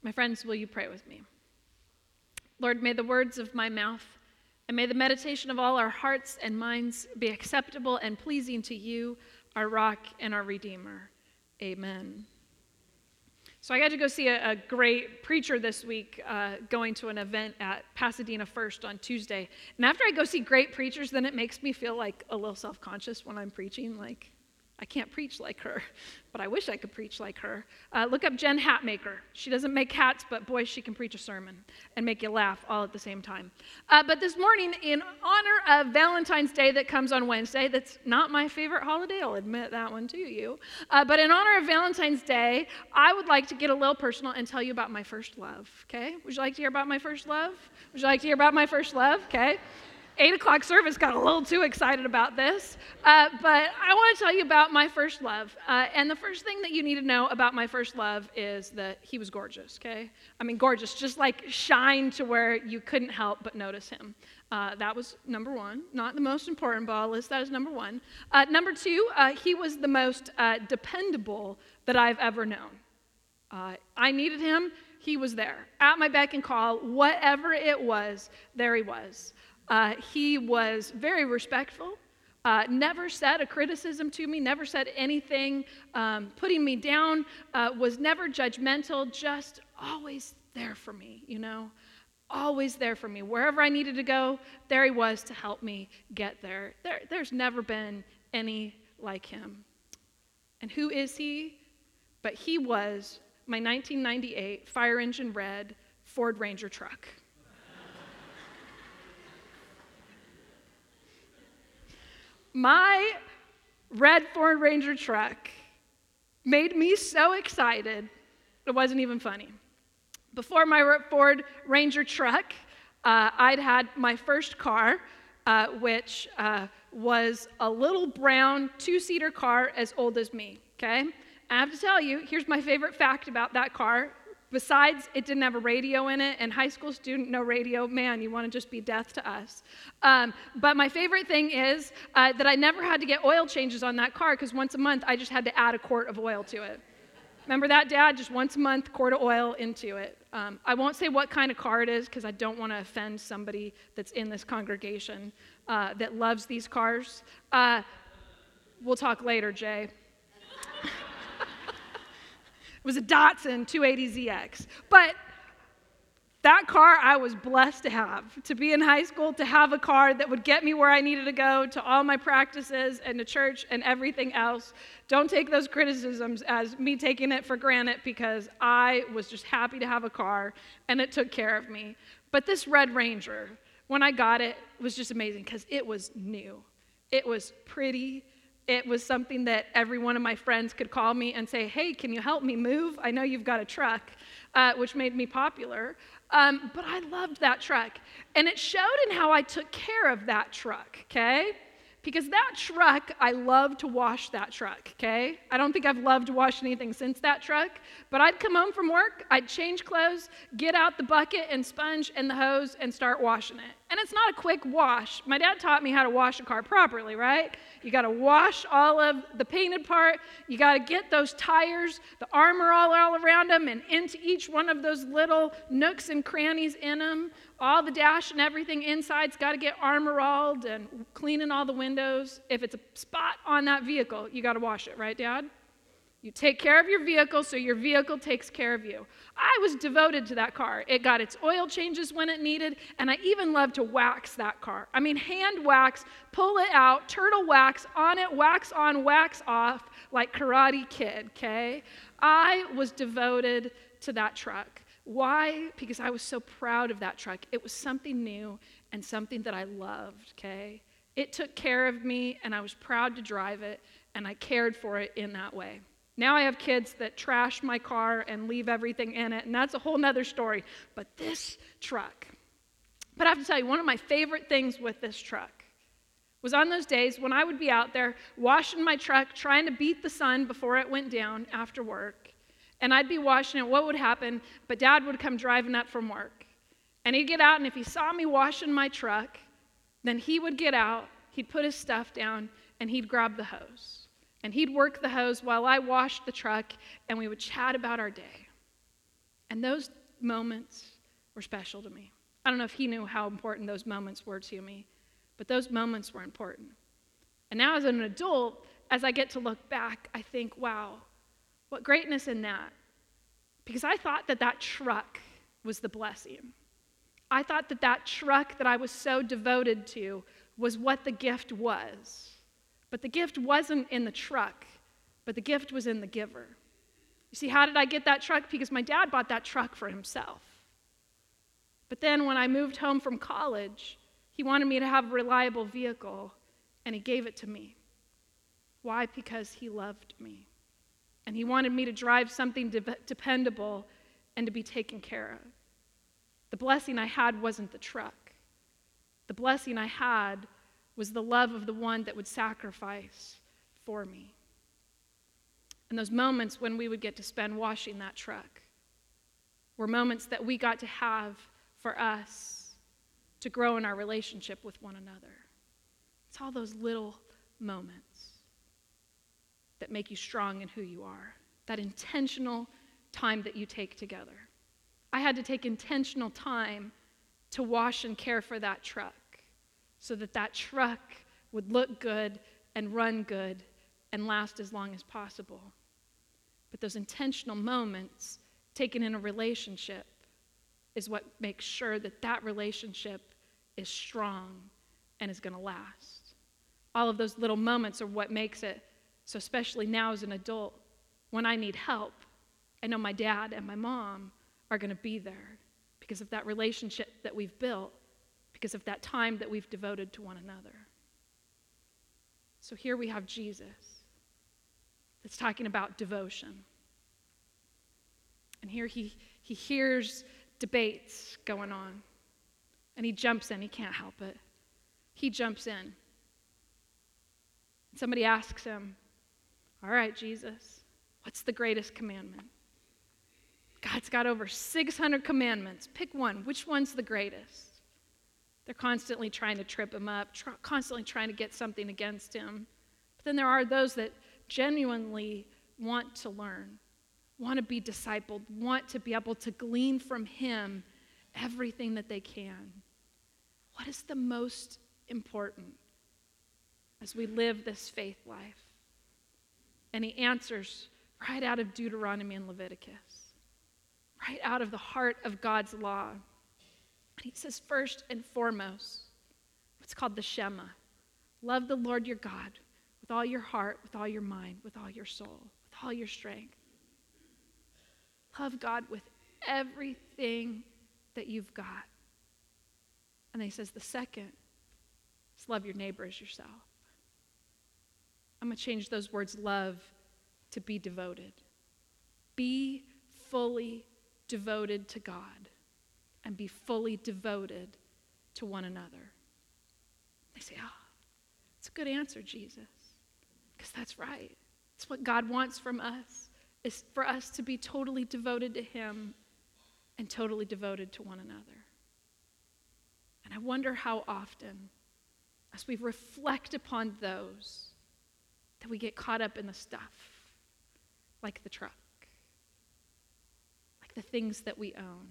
My friends, will you pray with me? Lord, may the words of my mouth and may the meditation of all our hearts and minds be acceptable and pleasing to you, our rock and our redeemer. Amen. So I got to go see a great preacher this week, going to an event at Pasadena First on Tuesday. And after I go see great preachers, then it makes me feel like a little self-conscious when I'm preaching, like I can't preach like her, but I wish I could preach like her. Look up Jen Hatmaker. She doesn't make hats, but boy, she can preach a sermon and make you laugh all at the same time. But this morning, in honor of Valentine's Day that comes on Wednesday, that's not my favorite holiday, I'll admit that one to you. But in honor of Valentine's Day, I would like to get a little personal and tell you about my first love, okay? Would you like to hear about my first love? Would you like to hear about my first love, okay? 8 o'clock service got a little too excited about this, but I want to tell you about my first love. And the first thing that you need to know about my first love is that he was gorgeous, okay? I mean, gorgeous, just like shine to where you couldn't help but notice him. That was number one. Not the most important, but I'll list that as number one. Number two, he was the most dependable that I've ever known. I needed him, he was there. At my beck and call, whatever it was, there he was. He was very respectful, never said a criticism to me, never said anything putting me down, was never judgmental, just always there for me, you know, always there for me. Wherever I needed to go, there he was to help me get there. There's never been any like him. And who is he? But he was my 1998 fire engine red Ford Ranger truck. My red Ford Ranger truck made me so excited, it wasn't even funny. Before my Ford Ranger truck, I'd had my first car, which was a little brown two-seater car as old as me, okay? I have to tell you, here's my favorite fact about that car. Besides, it didn't have a radio in it, and high school student, no radio, man, you want to just be death to us. But my favorite thing is that I never had to get oil changes on that car, because once a month, I just had to add a quart of oil to it. Remember that, Dad? Just once a month, quart of oil into it. I won't say what kind of car it is, because I don't want to offend somebody that's in this congregation that loves these cars. We'll talk later, Jay. It was a Datsun 280ZX. But that car I was blessed to have, to be in high school, to have a car that would get me where I needed to go, to all my practices and to church and everything else. Don't take those criticisms as me taking it for granted, because I was just happy to have a car and it took care of me. But this Red Ranger, when I got it, was just amazing because it was new. It was pretty. It was something that every one of my friends could call me and say, hey, can you help me move? I know you've got a truck, which made me popular. But I loved that truck. And it showed in how I took care of that truck, okay? Because that truck, I love to wash that truck, okay? I don't think I've loved to wash anything since that truck, but I'd come home from work, I'd change clothes, get out the bucket and sponge and the hose and start washing it. And it's not a quick wash. My dad taught me how to wash a car properly, right? You got to wash all of the painted part. You got to get those tires, the armor all around them and into each one of those little nooks and crannies in them. All the dash and everything inside's got to get armor-alled and cleaning all the windows. If it's a spot on that vehicle, you got to wash it, right, Dad? You take care of your vehicle so your vehicle takes care of you. I was devoted to that car. It got its oil changes when it needed, and I even loved to wax that car. I mean, hand wax, pull it out, turtle wax on it, wax on, wax off, like Karate Kid, okay? I was devoted to that truck. Why? Because I was so proud of that truck. It was something new and something that I loved, okay? It took care of me, and I was proud to drive it, and I cared for it in that way. Now I have kids that trash my car and leave everything in it, and that's a whole nother story. But this truck, but I have to tell you, one of my favorite things with this truck was on those days when I would be out there washing my truck, trying to beat the sun before it went down after work, and I'd be washing it, what would happen? But Dad would come driving up from work, and he'd get out, and if he saw me washing my truck, then he would get out, he'd put his stuff down, and he'd grab the hose. And he'd work the hose while I washed the truck, and we would chat about our day. And those moments were special to me. I don't know if he knew how important those moments were to me, but those moments were important. And now as an adult, as I get to look back, I think, wow, what greatness in that. Because I thought that that truck was the blessing. I thought that that truck that I was so devoted to was what the gift was. But the gift wasn't in the truck, but the gift was in the giver. You see, how did I get that truck? Because my dad bought that truck for himself. But then when I moved home from college, he wanted me to have a reliable vehicle, and he gave it to me. Why? Because he loved me. And he wanted me to drive something dependable and to be taken care of. The blessing I had wasn't the truck. The blessing I had was the love of the one that would sacrifice for me. And those moments when we would get to spend washing that truck were moments that we got to have for us to grow in our relationship with one another. It's all those little moments that make you strong in who you are, that intentional time that you take together. I had to take intentional time to wash and care for that truck so that that truck would look good and run good and last as long as possible. But those intentional moments taken in a relationship is what makes sure that that relationship is strong and is going to last. All of those little moments are what makes it. So especially now as an adult, when I need help, I know my dad and my mom are going to be there because of that relationship that we've built, because of that time that we've devoted to one another. So here we have Jesus that's talking about devotion. And here he hears debates going on, and he jumps in. He can't help it. He jumps in. Somebody asks him, all right, Jesus, what's the greatest commandment? God's got over 600 commandments. Pick one. Which one's the greatest? They're constantly trying to trip him up, constantly trying to get something against him. But then there are those that genuinely want to learn, want to be discipled, want to be able to glean from him everything that they can. What is the most important as we live this faith life? And he answers right out of Deuteronomy and Leviticus, right out of the heart of God's law. And he says, first and foremost, what's called the Shema. Love the Lord your God with all your heart, with all your mind, with all your soul, with all your strength. Love God with everything that you've got. And then he says the second is love your neighbor as yourself. I'm going to change those words love to be devoted. Be fully devoted to God and be fully devoted to one another. They say, it's a good answer, Jesus, because that's right. It's what God wants from us, is for us to be totally devoted to him and totally devoted to one another. And I wonder how often, as we reflect upon those, that we get caught up in the stuff, like the truck, like the things that we own,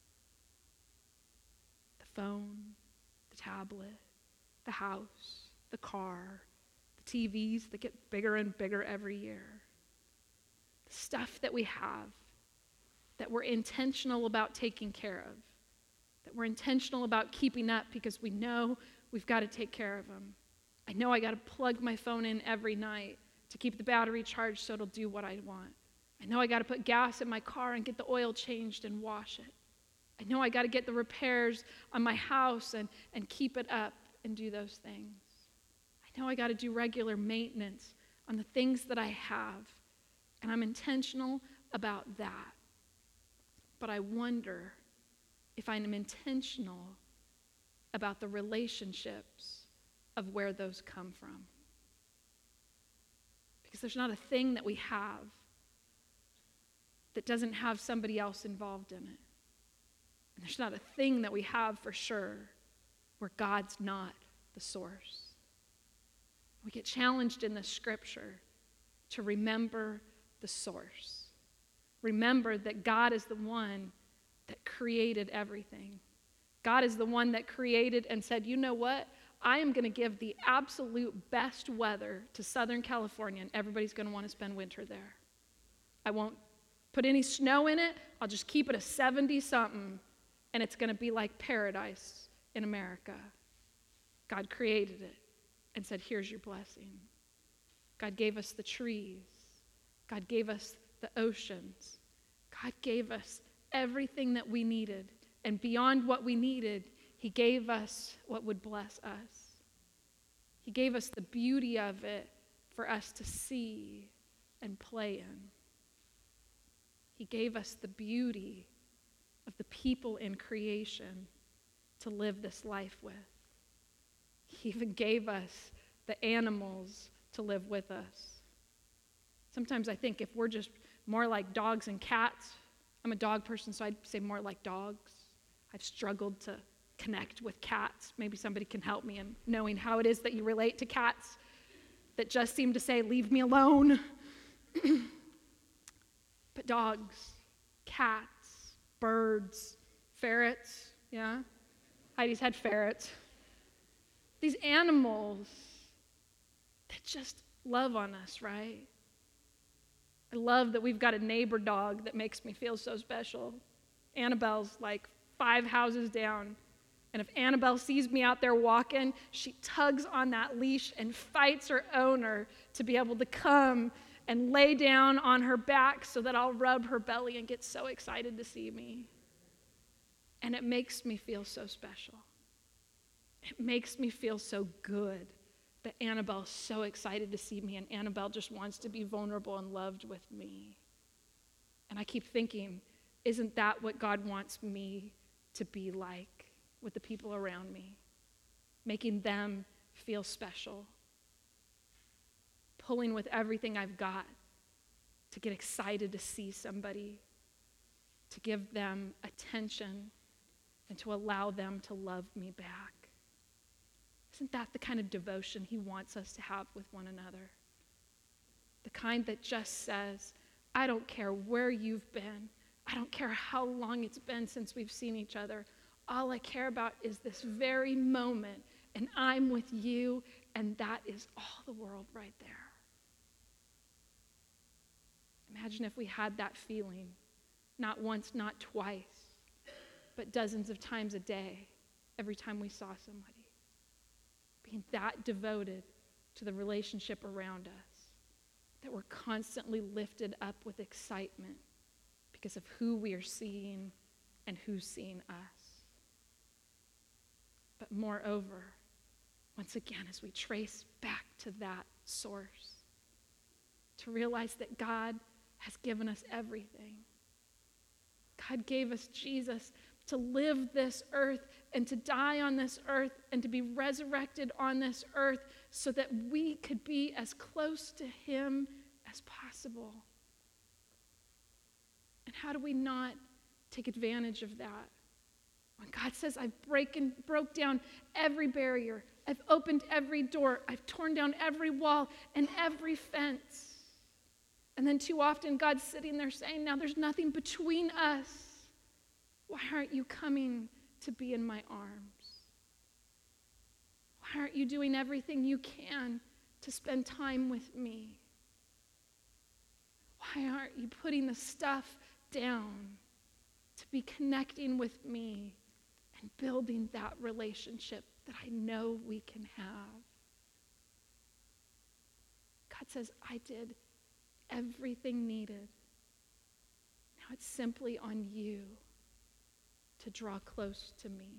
the phone, the tablet, the house, the car, the TVs that get bigger and bigger every year, the stuff that we have that we're intentional about taking care of, that we're intentional about keeping up because we know we've got to take care of them. I know I got to plug my phone in every night to keep the battery charged so it'll do what I want. I know I got to put gas in my car and get the oil changed and wash it. I know I got to get the repairs on my house and keep it up and do those things. I know I got to do regular maintenance on the things that I have, and I'm intentional about that. But I wonder if I'm intentional about the relationships of where those come from. Because there's not a thing that we have that doesn't have somebody else involved in it. And there's not a thing that we have for sure where God's not the source. We get challenged in the scripture to remember the source, remember that God is the one that created everything. God is the one that created and said, you know what? I am going to give the absolute best weather to Southern California, and everybody's going to want to spend winter there. I won't put any snow in it. I'll just keep it a 70-something, and it's going to be like paradise in America. God created it and said, here's your blessing. God gave us the trees. God gave us the oceans. God gave us everything that we needed. And beyond what we needed, he gave us what would bless us. He gave us the beauty of it for us to see and play in. He gave us the beauty of the people in creation to live this life with. He even gave us the animals to live with us. Sometimes I think if we're just more like dogs and cats, I'm a dog person, so I'd say more like dogs. I've struggled to connect with cats. Maybe somebody can help me in knowing how it is that you relate to cats that just seem to say, leave me alone. But dogs, cats, birds, ferrets, yeah? Heidi's had ferrets. These animals that just love on us, right? I love that we've got a neighbor dog that makes me feel so special. Annabelle's like 5 houses down. And if Annabelle sees me out there walking, she tugs on that leash and fights her owner to be able to come and lay down on her back so that I'll rub her belly and get so excited to see me. And it makes me feel so special. It makes me feel so good that Annabelle's so excited to see me, and Annabelle just wants to be vulnerable and loved with me. And I keep thinking, isn't that what God wants me to be like with the people around me? Making them feel special. Pulling with everything I've got to get excited to see somebody, to give them attention, and to allow them to love me back. Isn't that the kind of devotion he wants us to have with one another? The kind that just says, I don't care where you've been. I don't care how long it's been since we've seen each other. All I care about is this very moment, and I'm with you, and that is all the world right there. Imagine if we had that feeling, not once, not twice, but dozens of times a day, every time we saw somebody. Being that devoted to the relationship around us, that we're constantly lifted up with excitement because of who we are seeing and who's seeing us. But moreover, once again, as we trace back to that source, to realize that God has given us everything. God gave us Jesus to live this earth and to die on this earth and to be resurrected on this earth so that we could be as close to him as possible. And how do we not take advantage of that? When God says, I've broke down every barrier, I've opened every door, I've torn down every wall and every fence. And then too often God's sitting there saying, now there's nothing between us. Why aren't you coming to be in my arms? Why aren't you doing everything you can to spend time with me? Why aren't you putting the stuff down to be connecting with me and building that relationship that I know we can have? God says, I did everything needed. Now it's simply on you to draw close to me.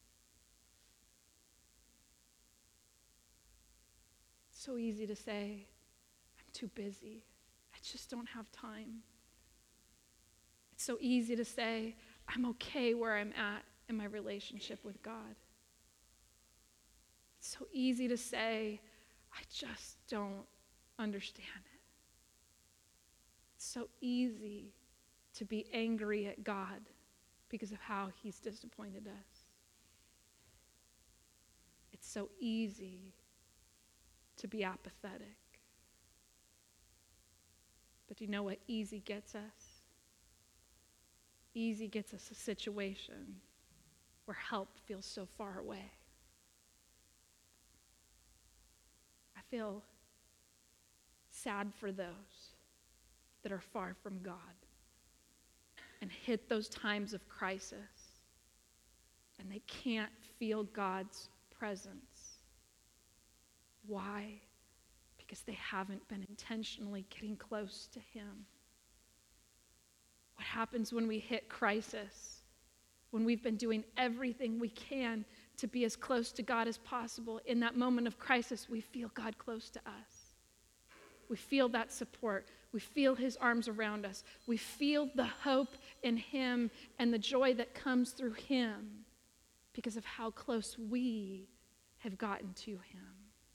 It's so easy to say, I'm too busy. I just don't have time. It's so easy to say, I'm okay where I'm at in my relationship with God. It's so easy to say, I just don't understand it. It's so easy to be angry at God because of how he's disappointed us. It's so easy to be apathetic. But do you know what easy gets us? easy gets us a situation where help feels so far away. I feel sad for those that are far from God and hit those times of crisis, and they can't feel God's presence. Why? Because they haven't been intentionally getting close to Him. What happens when we hit crisis? When we've been doing everything we can to be as close to God as possible, in that moment of crisis, we feel God close to us. We feel that support. We feel His arms around us. We feel the hope in Him and the joy that comes through Him because of how close we have gotten to Him.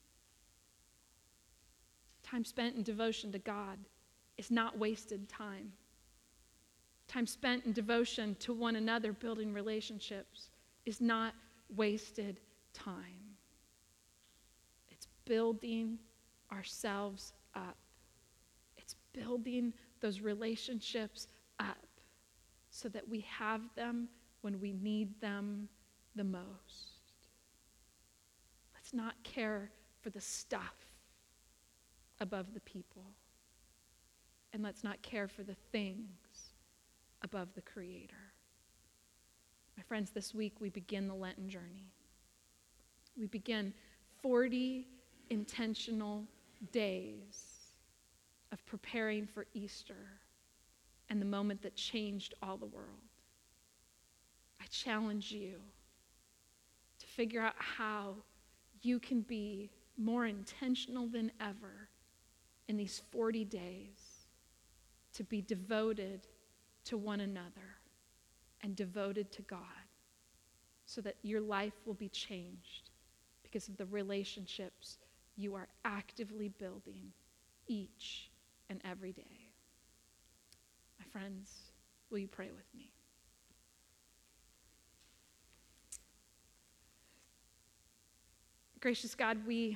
Time spent in devotion to God is not wasted time. Time spent in devotion to one another, building relationships, is not wasted time. It's building ourselves up. It's building those relationships up so that we have them when we need them the most. Let's not care for the stuff above the people. And let's not care for the things above the Creator. My friends, this week we begin the Lenten journey. We begin 40 intentional days of preparing for Easter and the moment that changed all the world. I challenge you to figure out how you can be more intentional than ever in these 40 days to be devoted to one another and devoted to God, so that your life will be changed because of the relationships you are actively building each and every day. My friends, will you pray with me? Gracious God, we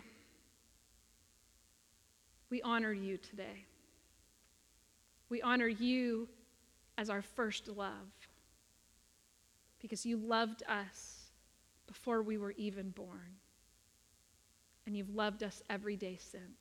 honor you today. We honor you as our first love, because you loved us before we were even born, and you've loved us every day since.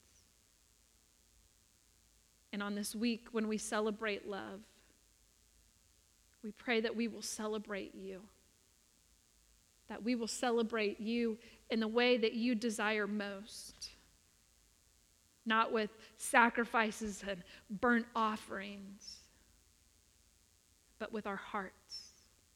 And on this week, when we celebrate love, we pray that we will celebrate you, that we will celebrate you in the way that you desire most, not with sacrifices and burnt offerings, but with our hearts.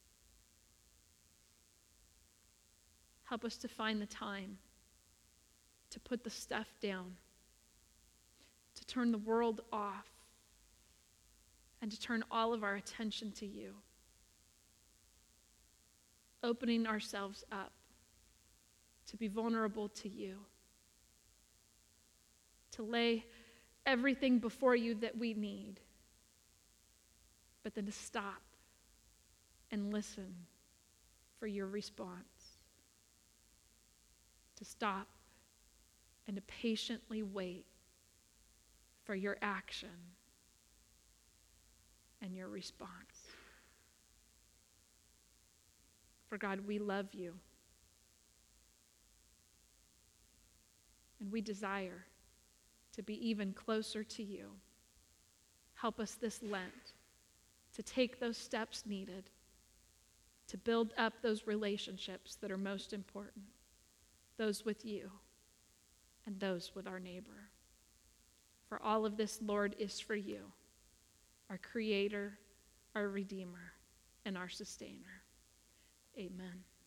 Help us to find the time to put the stuff down, to turn the world off, and to turn all of our attention to you, opening ourselves up to be vulnerable to you, to lay everything before you that we need, but then to stop and listen for your response, to stop and to patiently wait for your action and your response. For God, we love you, and we desire to be even closer to you. Help us this Lent to take those steps needed to build up those relationships that are most important, those with you and those with our neighbor. For all of this, Lord, is for you, our Creator, our Redeemer, and our Sustainer. Amen.